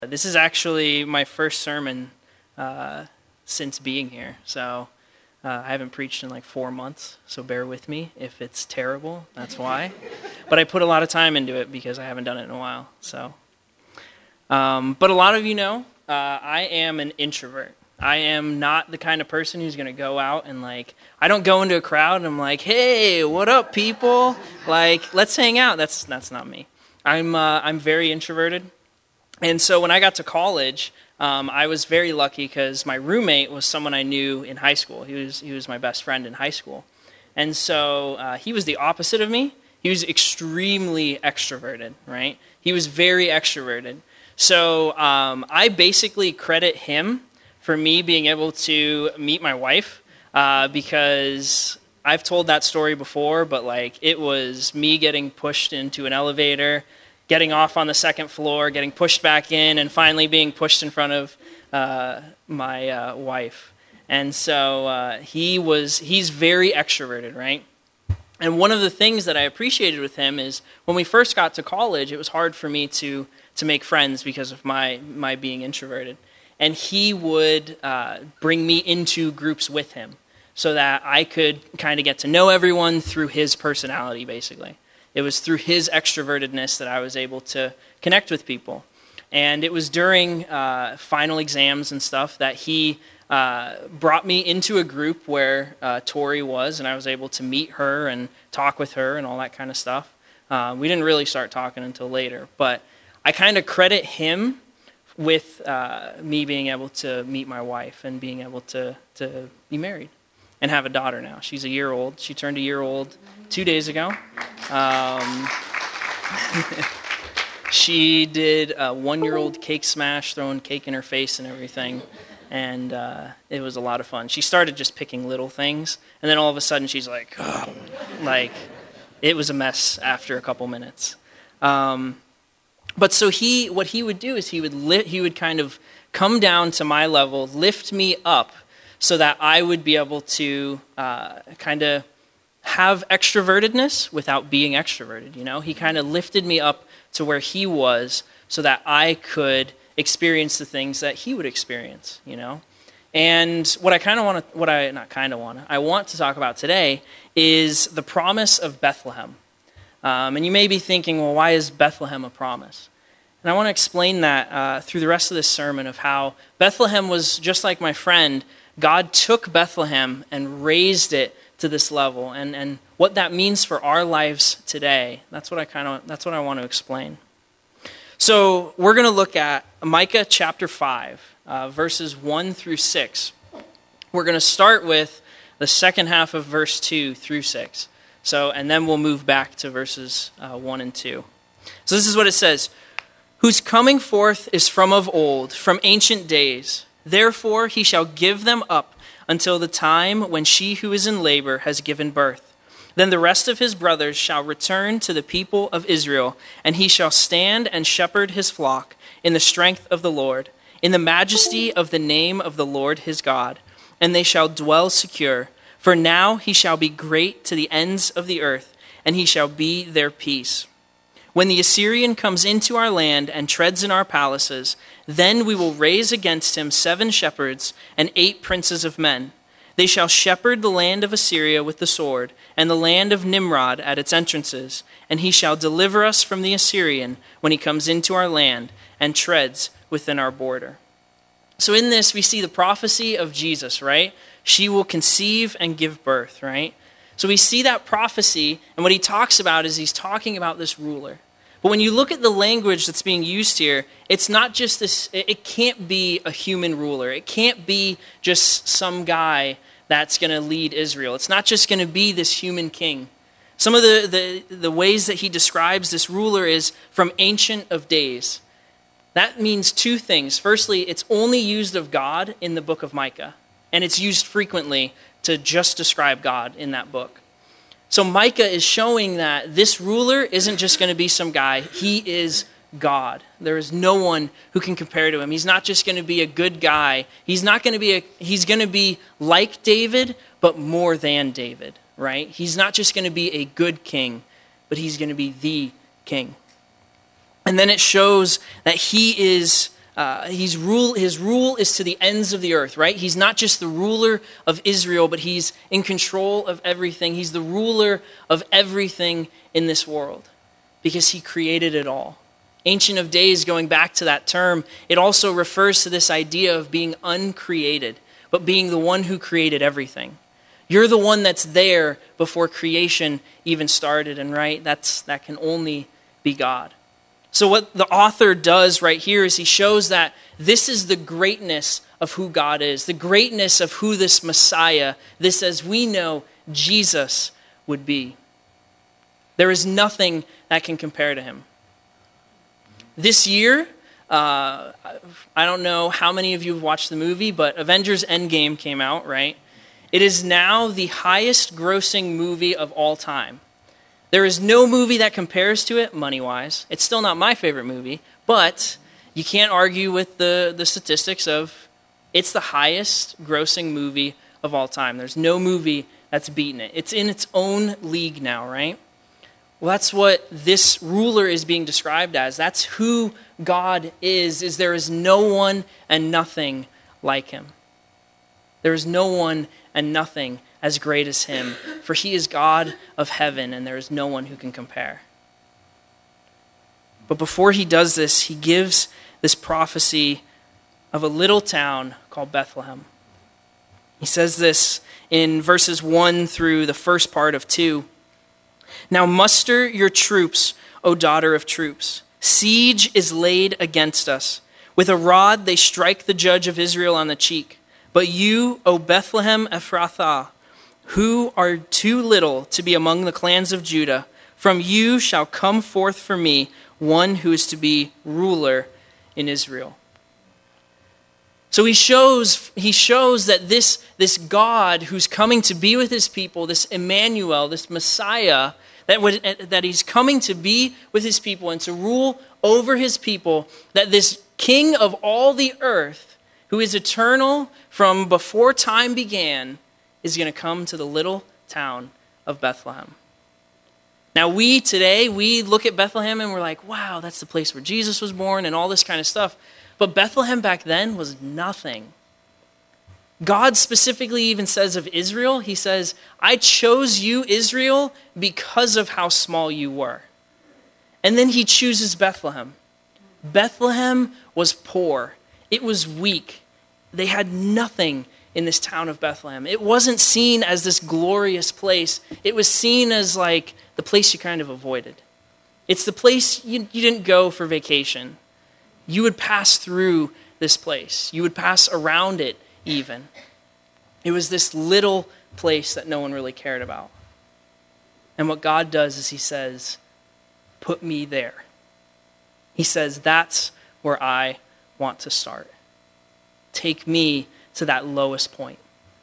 This is actually my first sermon since being here, so I haven't preached in like 4 months, so bear with me. If it's terrible, that's why. But I put a lot of time into it because I haven't done it in a while. So, but a lot of you know, I am an introvert. I am not the kind of person who's going to go out and I don't go into a crowd and I'm like, hey, what up, people? Let's hang out. That's not me. I'm very introverted. And so when I got to college, I was very lucky because my roommate was someone I knew in high school. He was my best friend in high school. And so he was the opposite of me. He was extremely extroverted, right? He was very extroverted. So I basically credit him for me being able to meet my wife because I've told that story before, but it was me getting pushed into an elevator, getting off on the second floor, getting pushed back in, and finally being pushed in front of my wife. And so he's very extroverted, right? And one of the things that I appreciated with him is when we first got to college, it was hard for me to make friends because of my being introverted. And he would bring me into groups with him so that I could kind of get to know everyone through his personality, basically. It was through his extrovertedness that I was able to connect with people. And it was during final exams and stuff that he brought me into a group where Tori was, and I was able to meet her and talk with her and all that kind of stuff. We didn't really start talking until later, but I kind of credit him with me being able to meet my wife and being able to be married and have a daughter now. She's a year old. She turned a year old 2 days ago. She did a 1-year-old cake smash, throwing cake in her face and everything, and it was a lot of fun. She started just picking little things, and then all of a sudden she's like, oh, it was a mess after a couple minutes. But so what he would do is he would kind of come down to my level, lift me up, so that I would be able to kind of have extrovertedness without being extroverted, you know? He kind of lifted me up to where he was so that I could experience the things that he would experience, you know? And what I want to talk about today is the promise of Bethlehem. And you may be thinking, well, why is Bethlehem a promise? And I want to explain that through the rest of this sermon of how Bethlehem was just like my friend. God took Bethlehem and raised it to this level, and what that means for our lives today. That's what I want to explain. So we're going to look at Micah chapter 5, verses 1 through 6. We're going to start with the second half of verse 2 through 6. And then we'll move back to verses 1 and 2. So this is what it says. Whose coming forth is from of old, from ancient days. Therefore he shall give them up until the time when she who is in labor has given birth. Then the rest of his brothers shall return to the people of Israel, and he shall stand and shepherd his flock in the strength of the Lord, in the majesty of the name of the Lord his God. And they shall dwell secure. For now he shall be great to the ends of the earth, and he shall be their peace. When the Assyrian comes into our land and treads in our palaces, then we will raise against him 7 shepherds and 8 princes of men. They shall shepherd the land of Assyria with the sword, and the land of Nimrod at its entrances, and he shall deliver us from the Assyrian when he comes into our land and treads within our border. So in this, we see the prophecy of Jesus, right? She will conceive and give birth, right? So we see that prophecy, and what he talks about is he's talking about this ruler. But when you look at the language that's being used here, it's not just this, it can't be a human ruler. It can't be just some guy that's going to lead Israel. It's not just going to be this human king. Some of the ways that he describes this ruler is from ancient of days. That means 2 things. Firstly, it's only used of God in the book of Micah, and it's used frequently to just describe God in that book. So Micah is showing that this ruler isn't just going to be some guy. He is God. There is no one who can compare to him. He's not just going to be a good guy. He's going to be like David, but more than David, right? He's not just going to be a good king, but he's going to be the king. And then it shows that he is His rule is to the ends of the earth, right? He's not just the ruler of Israel, but he's in control of everything. He's the ruler of everything in this world because he created it all. Ancient of Days, going back to that term, it also refers to this idea of being uncreated, but being the one who created everything. You're the one that's there before creation even started, and right, that can only be God. So what the author does right here is he shows that this is the greatness of who God is, the greatness of who this Messiah, this as we know Jesus would be. There is nothing that can compare to him. This year, I don't know how many of you have watched the movie, but Avengers Endgame came out, right? It is now the highest grossing movie of all time. There is no movie that compares to it money-wise. It's still not my favorite movie, but you can't argue with the statistics of it's the highest grossing movie of all time. There's no movie that's beaten it. It's in its own league now, right? Well, that's what this ruler is being described as. That's who God is there is no one and nothing like him. There is no one and nothing as great as him, for he is God of heaven, and there is no one who can compare. But before he does this, he gives this prophecy of a little town called Bethlehem. He says this in verses 1 through the first part of 2. Now muster your troops, O daughter of troops. Siege is laid against us. With a rod they strike the judge of Israel on the cheek. But you, O Bethlehem Ephrathah, who are too little to be among the clans of Judah, from you shall come forth for me one who is to be ruler in Israel. So he shows that this God who's coming to be with his people, this Emmanuel, this Messiah, that he's coming to be with his people and to rule over his people, that this King of all the earth, who is eternal from before time began, is going to come to the little town of Bethlehem. Now we look at Bethlehem and we're like, wow, that's the place where Jesus was born and all this kind of stuff. But Bethlehem back then was nothing. God specifically even says of Israel, he says, I chose you, Israel, because of how small you were. And then he chooses Bethlehem. Bethlehem was poor. It was weak. They had nothing in this town of Bethlehem. It wasn't seen as this glorious place. It was seen as like the place you kind of avoided. It's the place you didn't go for vacation. You would pass through this place. You would pass around it even. It was this little place that no one really cared about. And what God does is he says, put me there. He says, that's where I want to start. Take me to that lowest point.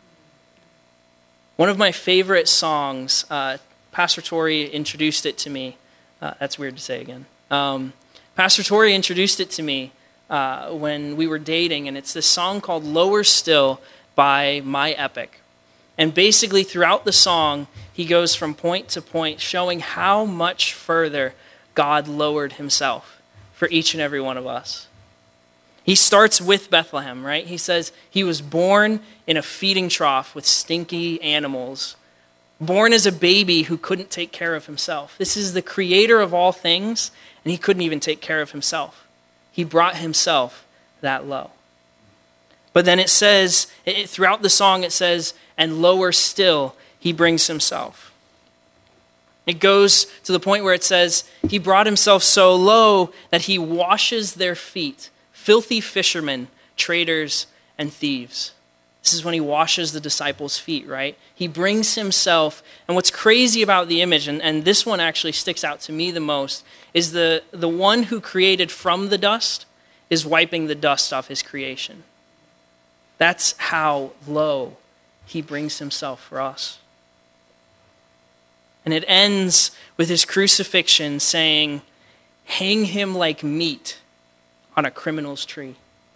One of my favorite songs, Pastor Tori introduced it to me. That's weird to say again. Pastor Tori introduced it to me when we were dating, and it's this song called Lower Still by My Epic. And basically throughout the song, he goes from point to point showing how much further God lowered himself for each and every one of us. He starts with Bethlehem, right? He says he was born in a feeding trough with stinky animals, born as a baby who couldn't take care of himself. This is the creator of all things, and he couldn't even take care of himself. He brought himself that low. But then it says, throughout the song it says, and lower still, he brings himself. It goes to the point where it says, he brought himself so low that he washes their feet, filthy fishermen, traders, and thieves. This is when he washes the disciples' feet, right? He brings himself, and what's crazy about the image, and this one actually sticks out to me the most, is the one who created from the dust is wiping the dust off his creation. That's how low he brings himself for us. And it ends with his crucifixion saying, hang him like meat on a criminal's tree.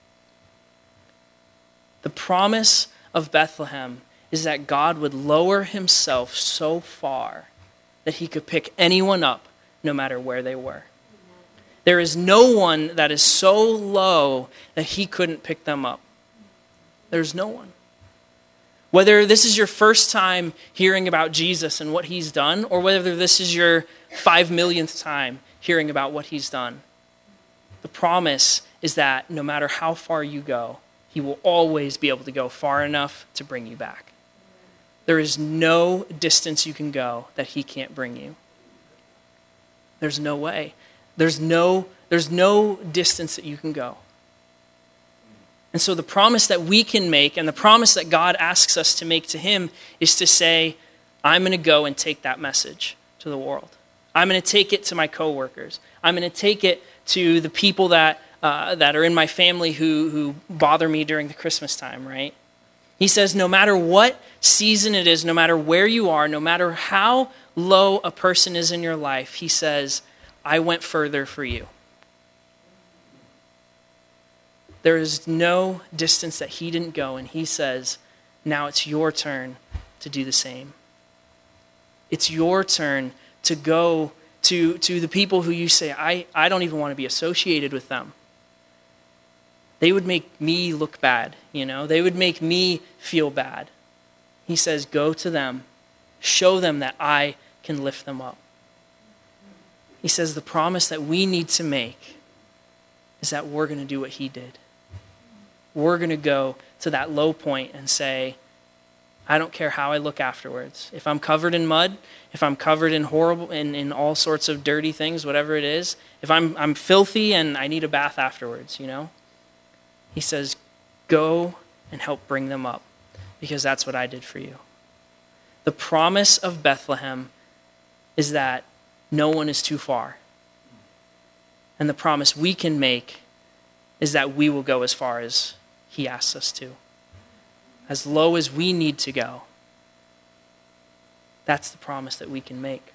The promise of Bethlehem is that God would lower himself so far that he could pick anyone up no matter where they were. There is no one that is so low that he couldn't pick them up. There's no one. Whether this is your first time hearing about Jesus and what he's done, or whether this is your 5 millionth time hearing about what he's done, the promise is that no matter how far you go, he will always be able to go far enough to bring you back. There is no distance you can go that he can't bring you. There's no way. There's no distance that you can go. And so the promise that we can make, and the promise that God asks us to make to him, is to say, I'm going to go and take that message to the world. I'm going to take it to my coworkers. I'm going to take it to the people that are in my family who bother me during the Christmas time, right? He says, no matter what season it is, no matter where you are, no matter how low a person is in your life, he says, I went further for you. There is no distance that he didn't go, and he says, now it's your turn to do the same. It's your turn to go to the people who you say, I don't even want to be associated with them. They would make me look bad, They would make me feel bad. He says, go to them. Show them that I can lift them up. He says the promise that we need to make is that we're going to do what he did. We're going to go to that low point and say, I don't care how I look afterwards. If I'm covered in mud, if I'm covered in horrible, in all sorts of dirty things, whatever it is, if I'm filthy and I need a bath afterwards, He says, go and help bring them up, because that's what I did for you. The promise of Bethlehem is that no one is too far. And the promise we can make is that we will go as far as he asks us to. As low as we need to go. That's the promise that we can make.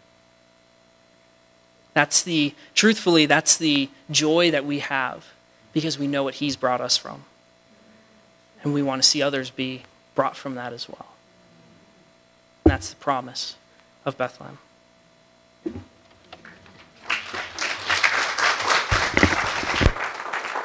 Truthfully, that's the joy that we have, because we know what he's brought us from. And we want to see others be brought from that as well. And that's the promise of Bethlehem.